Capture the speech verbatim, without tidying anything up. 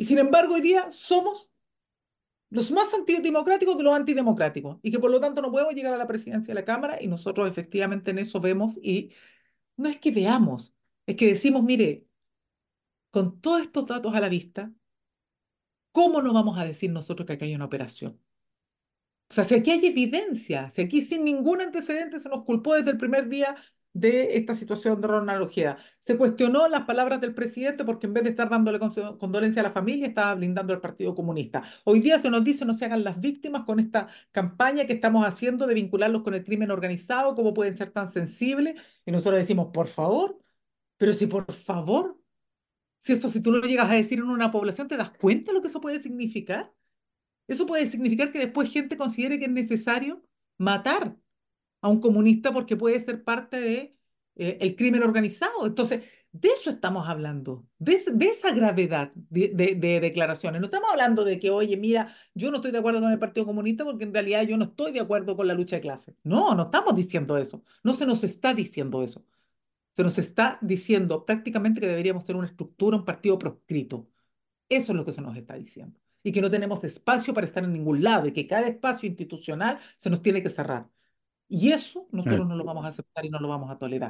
Y sin embargo, hoy día somos los más antidemocráticos de los antidemocráticos y que por lo tanto no podemos llegar a la presidencia de la Cámara y nosotros efectivamente en eso vemos y no es que veamos, es que decimos, mire, con todos estos datos a la vista, ¿cómo no vamos a decir nosotros que acá hay una operación? O sea, si aquí hay evidencia, si aquí sin ningún antecedente se nos culpó desde el primer día de esta situación de Ronald Ojeda. Se cuestionó las palabras del presidente porque en vez de estar dándole conso- condolencia a la familia, estaba blindando al Partido Comunista. Hoy día se nos dice no se hagan las víctimas con esta campaña que estamos haciendo de vincularlos con el crimen organizado, cómo pueden ser tan sensibles. Y nosotros decimos, por favor, pero si por favor, si eso si tú lo llegas a decir en una población, ¿te das cuenta de lo que eso puede significar? Eso puede significar que después gente considere que es necesario matar a un comunista porque puede ser parte de, eh, el crimen organizado. Entonces, de eso estamos hablando, de, es- de esa gravedad de, de- de declaraciones. No estamos hablando de que, oye, mira, yo no estoy de acuerdo con el Partido Comunista porque en realidad yo no estoy de acuerdo con la lucha de clases. No, no estamos diciendo eso. No se nos está diciendo eso. Se nos está diciendo prácticamente que deberíamos tener una estructura, un partido proscrito. Eso es lo que se nos está diciendo. Y que no tenemos espacio para estar en ningún lado y que cada espacio institucional se nos tiene que cerrar. Y eso nosotros no lo vamos a aceptar y no lo vamos a tolerar.